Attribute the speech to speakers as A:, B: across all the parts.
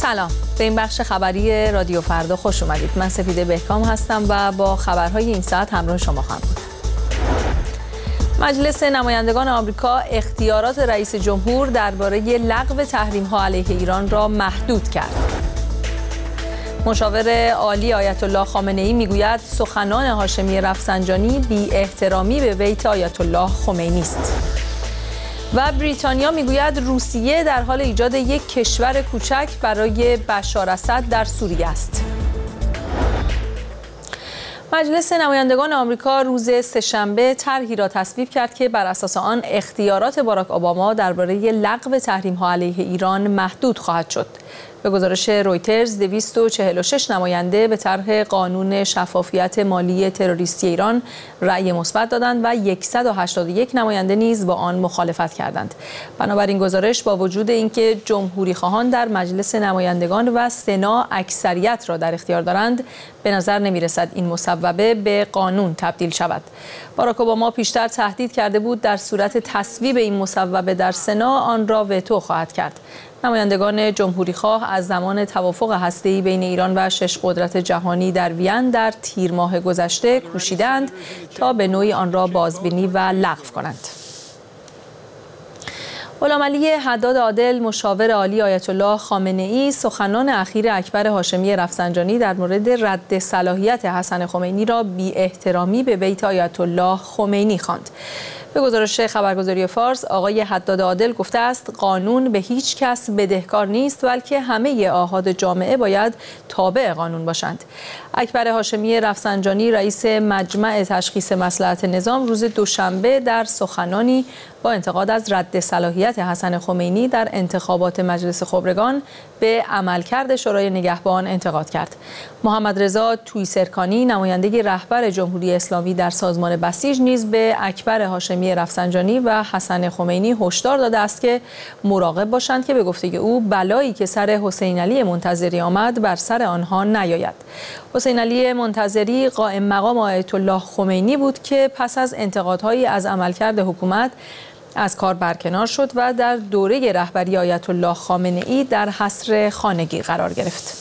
A: سلام، به این بخش خبری رادیو فردا خوش اومدید. من سپیده بهکام هستم و با خبرهای این ساعت همراه شما خواهم بود. مجلس نمایندگان آمریکا اختیارات رئیس جمهور درباره لغو تحریم‌ها علیه ایران را محدود کرد. مشاور عالی آیت الله خامنه‌ای میگوید سخنان هاشمی رفسنجانی بی احترامی به بیت آیت الله خمینی است. و بریتانیا میگوید روسیه در حال ایجاد یک کشور کوچک برای بشار اسد در سوریه است. مجلس نمایندگان آمریکا روز سه‌شنبه طرحی را تصویب کرد که بر اساس آن اختیارات باراک اوباما درباره لغو تحریم‌ها علیه ایران محدود خواهد شد. به گزارش رویترز 246 نماینده به طرح قانون شفافیت مالی تروریستی ایران رأی مثبت دادند و 181 نماینده نیز با آن مخالفت کردند. بنابراین گزارش با وجود اینکه جمهوری خواهان در مجلس نمایندگان و سنا اکثریت را در اختیار دارند، به نظر نمی‌رسد این مصوبه به قانون تبدیل شود. باراک اوباما پیشتر تهدید کرده بود در صورت تصویب این مصوبه در سنا آن را وتو خواهد کرد. نمایندگان جمهوری‌خواه از زمان توافق هسته‌ای بین ایران و 6 قدرت جهانی در وین در تیر ماه گذشته کوشیدند تا به نوعی آن را بازبینی و لغو کنند. غلامعلی حداد عادل، مشاور عالی آیت الله خامنه‌ای، سخنان اخیر اکبر هاشمی رفسنجانی در مورد رد صلاحیت حسن خمینی را بی احترامی به بیت آیت الله خمینی خواند. به گزارش خبرگزاری فارس، آقای حداد عادل گفته است قانون به هیچ کس بدهکار نیست، بلکه همه آحاد جامعه باید تابع قانون باشند. اکبر هاشمی رفسنجانی، رئیس مجمع تشخیص مصلحت نظام، روز دوشنبه در سخنانی با انتقاد از رد صلاحیت حسن خمینی در انتخابات مجلس خبرگان به عملکرد شورای نگهبان انتقاد کرد. محمد رضا توییسرکانی، نماینده رهبر جمهوری اسلامی در سازمان بسیج، نیز به اکبر هاشمی رفسنجانی و حسن خمینی هشدار داده است که مراقب باشند که به گفته او بلایی که سر حسین علی منتظری آمد بر سر آنها نیاید. حسین علی منتظری قائم مقام آیت الله خمینی بود که پس از انتقادهایی از عملکرد حکومت از کار برکنار شد و در دوره رهبری آیت الله خامنه‌ای در حصر خانگی قرار گرفت.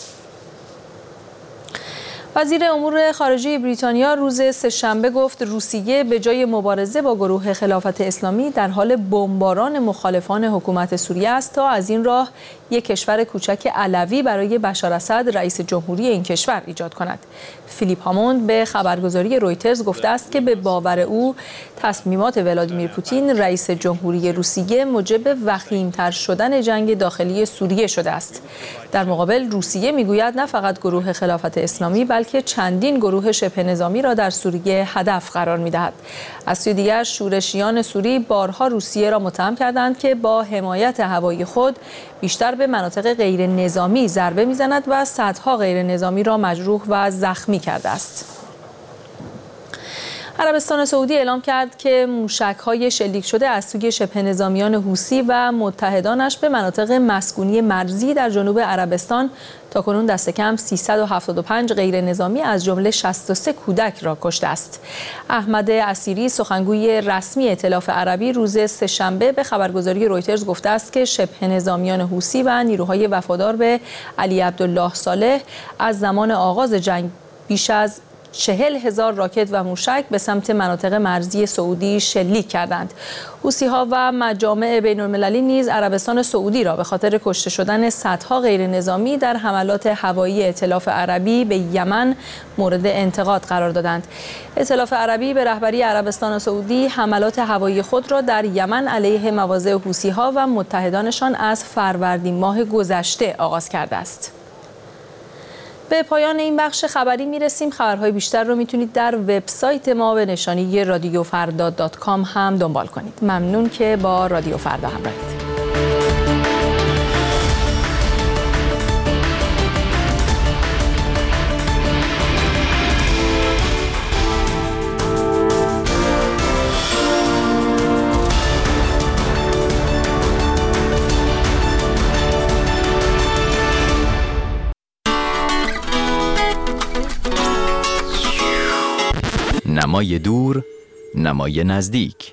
A: وزیر امور خارجه بریتانیا روز سه‌شنبه گفت روسیه به جای مبارزه با گروه خلافت اسلامی در حال بمباران مخالفان حکومت سوریه است تا از این راه یک کشور کوچک علوی برای بشار اسد رئیس جمهوری این کشور ایجاد کند. فیلیپ هاموند به خبرگزاری رویترز گفته است که به باور او تصمیمات ولادیمیر پوتین رئیس جمهوری روسیه موجب وخیم‌تر شدن جنگ داخلی سوریه شده است. در مقابل روسیه میگوید نه فقط گروه خلافت اسلامی بلکه چندین گروه شبه نظامی را در سوریه هدف قرار می‌دهد. از سوی دیگر شورشیان سوری بارها روسیه را متهم کردند که با حمایت هوایی خود بیشتر به مناطق غیر نظامی ضربه می‌زند و صدها غیر نظامی را مجروح و زخمی کرده است. عربستان سعودی اعلام کرد که موشک‌های شلیک شده از سوی شبه نظامیان حوثی و متحدانش به مناطق مسکونی مرزی در جنوب عربستان تاکنون دست کم 375 غیر نظامی از جمله 63 کودک را کشته است. احمد اسیری، سخنگوی رسمی ائتلاف عربی، روز سه‌شنبه به خبرگزاری رویترز گفته است که شبه نظامیان حوثی و نیروهای وفادار به علی عبدالله صالح از زمان آغاز جنگ بیش از 40,000 راکت و موشک به سمت مناطق مرزی سعودی شلیک کردند. حوثی‌ها و مجامع بین‌المللی نیز عربستان سعودی را به خاطر کشته شدن صدها غیر نظامی در حملات هوایی ائتلاف عربی به یمن مورد انتقاد قرار دادند. ائتلاف عربی به رهبری عربستان سعودی حملات هوایی خود را در یمن علیه مواضع حوثی‌ها و متحدانشان از فروردین ماه گذشته آغاز کرده است. به پایان این بخش خبری میرسیم. خبرهای بیشتر رو میتونید در وبسایت ما به نشانی radiofrda.com هم دنبال کنید. ممنون که با رادیو فردا همراهید.
B: نمای دور، نمای نزدیک.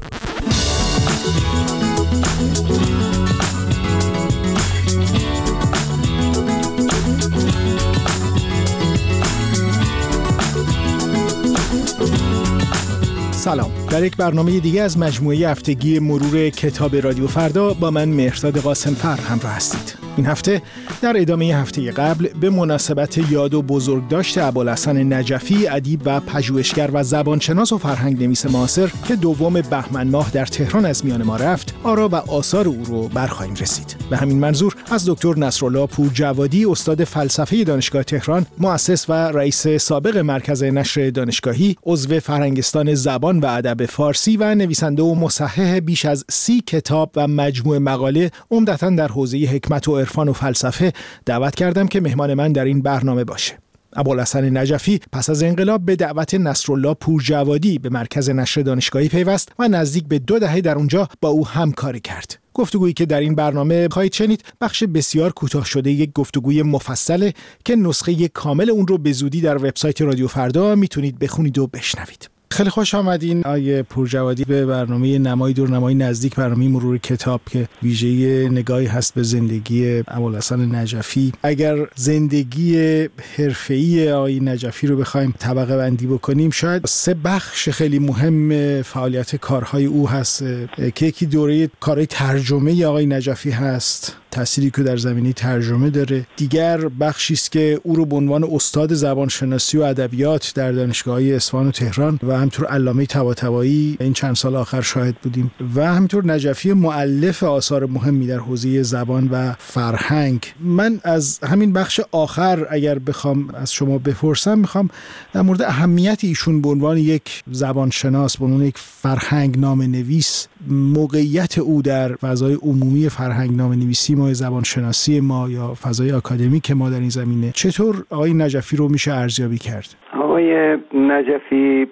C: سلام. در یک برنامه دیگه از مجموعه هفتگی مرور کتاب رادیو فردا با من مهرداد قاسم‌فر همراه هستید. این هفته در ادامه هفته قبل به مناسبت یاد و بزرگداشت ابوالحسن نجفی، ادیب و پژوهشگر و زبانشناس و فرهنگ‌نویس معاصر که 2 بهمن ماه در تهران از میان ما رفت، آرا و آثار او رو برخواهیم رسید. به همین منظور از دکتر نصرالله پورجوادی، استاد فلسفه دانشگاه تهران، مؤسس و رئیس سابق مرکز نشر دانشگاهی، عضو فرهنگستان زبان و ادب فارسی و نویسنده و مصحح بیش از 30 کتاب و مجموعه مقاله عمدتاً در حوزه حکمت و عرفان و فلسفه دعوت کردم که مهمان من در این برنامه باشه. ابوالحسن نجفی پس از انقلاب به دعوت نصرالله پورجوادی به مرکز نشر دانشگاهی پیوست و نزدیک به 2 دهه در اونجا با او همکاری کرد. گفتگویی که در این برنامه خواهید شنید بخش بسیار کوتاه شده یک گفتگوی مفصله که نسخه کامل اون رو به زودی در وبسایت رادیو فردا میتونید بخونید و بشنوید. خیلی خوش آمدین آقای پورجوادی به برنامه نمای دور نمای نزدیک، برنامه مرور کتاب که ویژه نگاهی هست به زندگی ابوالحسن نجفی. اگر زندگی حرفه‌ای آقای نجفی رو بخوایم طبقه بندی بکنیم، شاید 3 بخش خیلی مهم فعالیت کارهای او هست که یکی دوره کارهای ترجمه آقای نجفی هست، تأثیری که در زمینه ترجمه داره. دیگر بخشی است که او رو به عنوان استاد زبانشناسی و ادبیات در دانشگاه‌های اصفهان و تهران و همینطور علامه طباطبایی این چند سال آخر شاهد بودیم، و همینطور نجفی مؤلف آثار مهمی در حوزه زبان و فرهنگ. من از همین بخش آخر اگر بخوام از شما بپرسم، میخوام در مورد اهمیت ایشون به عنوان یک زبانشناس، به عنوان یک فرهنگ نامه‌نویس، موقعیت او در فضای عمومی فرهنگ نامه‌نویسی ما، زبانشناسی ما یا فضای آکادمیک ما در این زمینه، چطور آقای نجفی رو میشه ارزیابی کرد؟
D: آقای نجفی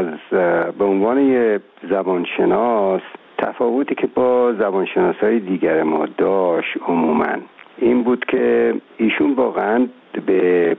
D: به عنوان یک زبانشناس تفاوتی که با زبانشناسای دیگر ما داشت عموماً این بود که ایشون واقعاً به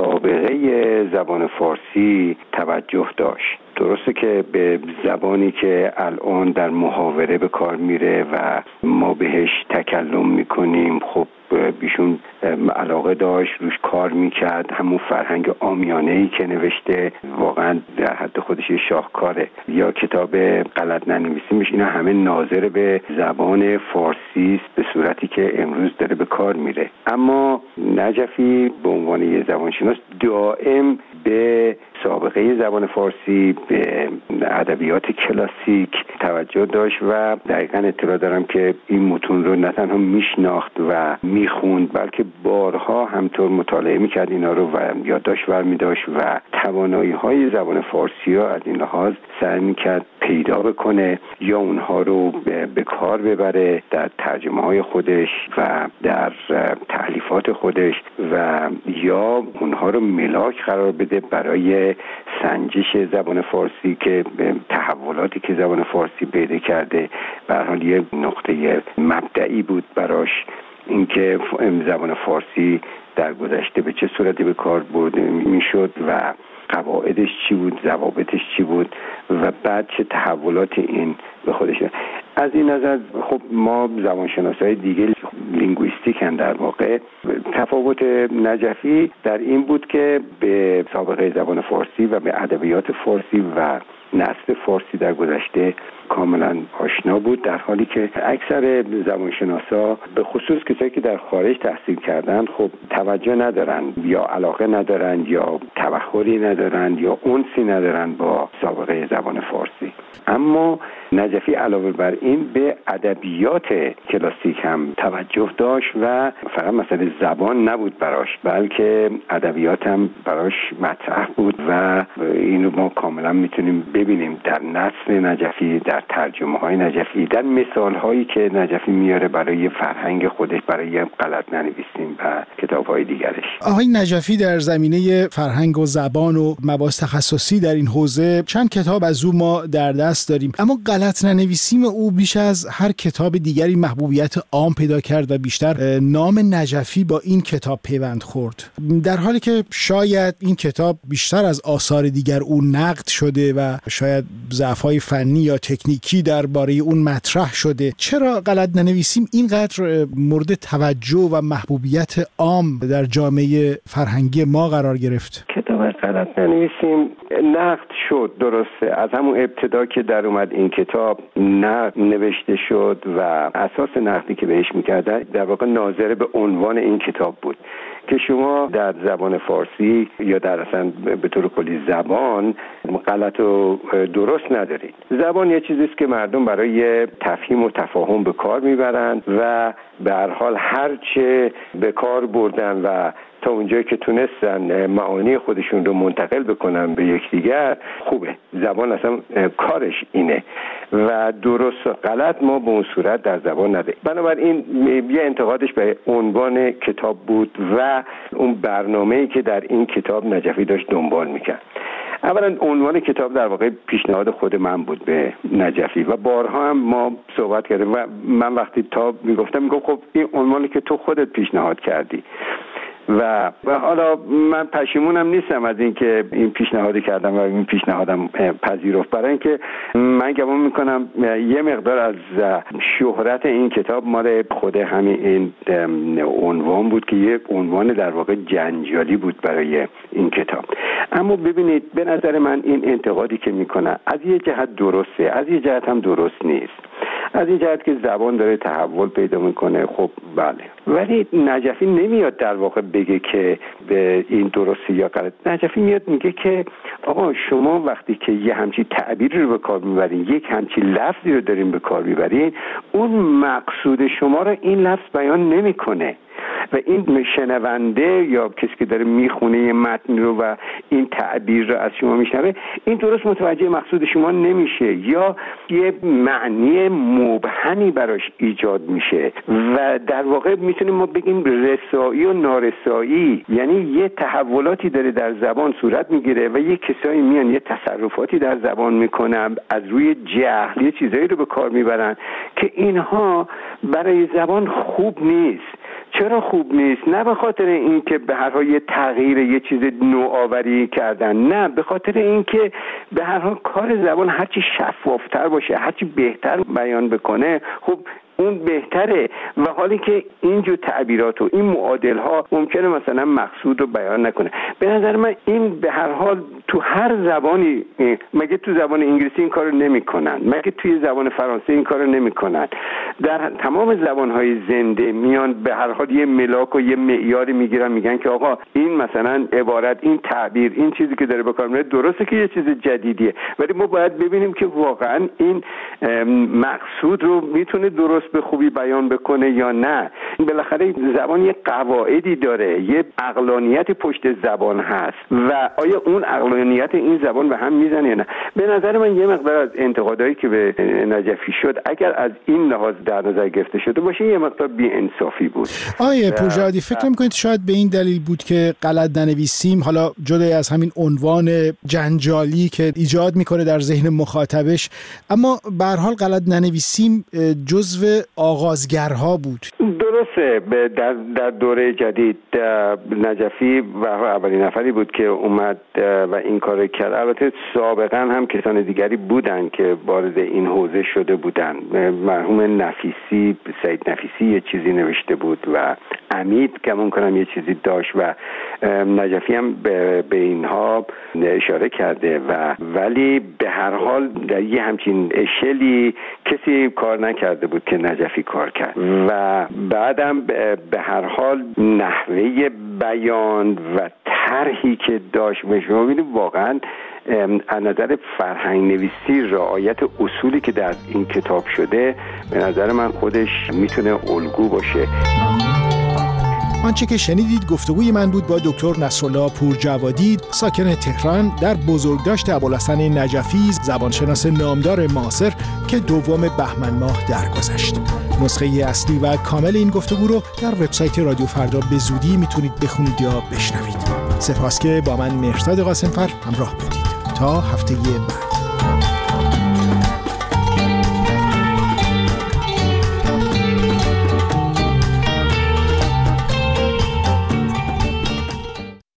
D: سابقه زبان فارسی توجه داشت. درسته که به زبانی که الان در محاوره به کار میره و ما بهش تکلم میکنیم، خب بیشون علاقه داشت، روش کار میکرد. همون فرهنگ عامیانه‌ای که نوشته واقعا در حد خودش شاهکاره. یا کتاب غلط ننویسیمش، اینا همه ناظر به زبان فارسی است به صورتی که امروز داره به کار میره. اما نجفی به عنوان یه زبانشناس دائم به سابقه زبان فارسی، به ادبیات کلاسیک توجه داشت و دقیقاً اطلاع دارم که این متون رو نه تنها میشناخت و میخوند، بلکه بارها همطور مطالعه میکرد اینا رو و یادداشت برمی‌داشت و توانایی‌های زبان فارسی رو از این لحاظ سعی میکرد پیدا بکنه یا اونها رو به کار ببره در ترجمه‌های خودش و در تألیفات خودش و یا اونها رو ملاک قرار بده برای سنجش زبان فارسی که تحولاتی که زبان فارسی پیدا کرده به هر حال یه نقطه مبدئی بود براش، اینکه زبان فارسی در گذشته به چه صورتی به کار برده میشد و قواعدش چی بود، ضوابطش چی بود و بعد چه تحولات این به خودش. از این نظر خب ما زبانشناسای دیگه لینگویستیکن، در واقع تفاوت نجفی در این بود که به سابقه زبان فارسی و به ادبیات فارسی و نثر فارسی در گذشته کاملا آشنا بود، در حالی که اکثر زبانشناسا به خصوص کسایی که در خارج تحصیل کردن خب توجه ندارن یا علاقه ندارن یا تبحری ندارن یا انسی ندارن با سابقه زبان فارسی. اما نجفی علاوه بر این به ادبیات کلاسیک هم توجه داشت و فقط مسئله زبان نبود براش، بلکه ادبیات هم براش مطرح بود و اینو ما کاملا میتونیم ببینیم در نثر نجفی، در ترجمه های نجفی، در مثال هایی که نجفی میاره برای فرهنگ خودش، برای غلط ننویسیم و کتاب های دیگرش.
C: آقای نجفی در زمینه فرهنگ و زبان و مباحث تخصصی در این حوزه چند کتاب از او ما در دست داریم، اما غلط ننویسیم او بیش از هر کتاب دیگری محبوبیت عام پیدا کرد و بیشتر نام نجفی با این کتاب پیوند خورد، در حالی که شاید این کتاب بیشتر از آثار دیگر او نقد شده و شاید ضعف‌های فنی یا تکنیکی درباره اون مطرح شده. چرا غلط ننویسیم اینقدر مورد توجه و محبوبیت عام در جامعه فرهنگی ما قرار گرفت؟
D: کتاب بنابراین غلط ننویسیم. نقد شد، درسته، از همون ابتدا که در اومد این کتاب نقد نوشته شد و اساس نقدی که بهش میکردن در واقع ناظر به عنوان این کتاب بود که شما در زبان فارسی یا در اصلا به طور کلی زبان غلط و درست ندارید. زبان یه چیزی است که مردم برای تفهیم و تفاهم به کار میبرند و به هر حال هرچه به کار بردن و تا اونجایی که تونستن معانی خودشون رو منتقل بکنن به یکدیگر خوبه. زبان اصلا کارش اینه و درست و غلط ما به اون صورت در زبان نداریم. بنابراین یه انتقادش به عنوان کتاب بود و اون برنامه‌ای که در این کتاب نجفی داشت دنبال میکرد. اولا عنوان کتاب در واقع پیشنهاد خود من بود به نجفی و بارها هم ما صحبت کردیم و من وقتی تا میگفتم خب این عنوانی که تو خودت پیشنهاد کردی و حالا من پشیمونم نیستم از اینکه این پیشنهادی کردم و این پیشنهادم پذیرفت، برای اینکه من گمان میکنم یه مقدار از شهرت این کتاب مال خود همین این عنوان بود که یه عنوان در واقع جنجالی بود برای این کتاب. اما ببینید به نظر من این انتقادی که میکنه از یه جهت درسته، از یه جهت هم درست نیست. از این جهت که زبان داره تحول پیدا میکنه، خب بله، ولی نجفی نمیاد در واقع بگه که به این درسته یا غلط. نجفی میاد میگه که آقا شما وقتی که یه همچین تعبیری رو به کار میبرین، یک همچین لفظی رو دارین به کار میبرین، اون مقصود شما رو این لفظ بیان نمیکنه و این شنونده یا کسی که داره میخونه یه متن رو و این تعبیر رو از شما میشنوه، این درست متوجه مقصود شما نمیشه یا یه معنی مبهمی براش ایجاد میشه و در واقع میتونیم ما بگیم رسایی و نارسایی، یعنی یه تحولاتی داره در زبان صورت میگیره و یه کسایی میان یه تصرفاتی در زبان میکنن، از روی جهل یه چیزایی رو به کار میبرن که اینها برای زبان خوب نیست. چرا خوب نیست؟ نه به خاطر اینکه به هر حال یه تغییر یه چیز نوآوری کردن، نه، به خاطر اینکه به هر حال کار زبان هرچی شفافتر باشه، هرچی بهتر بیان بکنه، خب اون بهتره. و حالی که اینجور تعبیرات و این معادل ها ممکنه مثلا مقصود رو بیان نکنه. به نظر من این به هر حال تو هر زبانی، مگه تو زبان انگلیسی این کارو نمیکنن؟ مگه توی زبان فرانسه این کارو نمیکنن؟ در تمام زبانهای زنده میان به هر حال یه ملاک و یه معیاری میگیرن، میگن که آقا این مثلا عبارت، این تعبیر، این چیزی که داره به کار میره درسته که یه چیز جدیدیه، ولی ما باید ببینیم که واقعا این مقصود رو میتونه درست به خوبی بیان بکنه یا نه. بالاخره زبان یه قواعدی داره، یه عقلانیت پشت زبان هست و آیا اون عقلانیت این زبان به هم میزنه یا نه؟ به نظر من یه مقدار از انتقادایی که به نجفی شد اگر از این لحاظ در نظر گرفته شده باشه یه مقدار بی‌انصافی بود.
C: آیه پورژادی فکر می‌کنید شاید به این دلیل بود که غلط ننویسیم، حالا جدای از همین عنوان جنجالی که ایجاد میکنه در ذهن مخاطبش، اما به هر حال غلط ننویسیم جزو آغازگرها بود؟
D: درسته. در دوره جدید نجفی و اولین نفری بود که اومد و این کار کرد. البته سابقا هم کسان دیگری بودن که وارد این حوزه شده بودن. مرحوم نفیسی، سید نفیسی یه چیزی نوشته بود و امید گمان کنم یه چیزی داشت و نجفی هم به اینها اشاره کرده و ولی به هر حال در یه همچین اشلی کسی کار نکرده بود که نجفی کار کرد و بعدم به هر حال نحوه بیان و طرحی که داشت شما ببینید واقعا از نظر فرهنگ نویسی رعایت اصولی که در این کتاب شده به نظر من خودش میتونه الگو باشه.
C: آنچه که شنیدید گفتگوی من بود با دکتر نصرالله پورجوادی، ساکن تهران، در بزرگداشت ابوالحسن نجفی، زبانشناس نامدار معاصر که 2 بهمن ماه درگذشت. نسخه اصلی و کامل این گفتگو رو در وبسایت رادیو فردا به زودی میتونید بخونید یا بشنوید. سپاس که با من مهرداد قاسمفر همراه بودید. تا هفته بعد.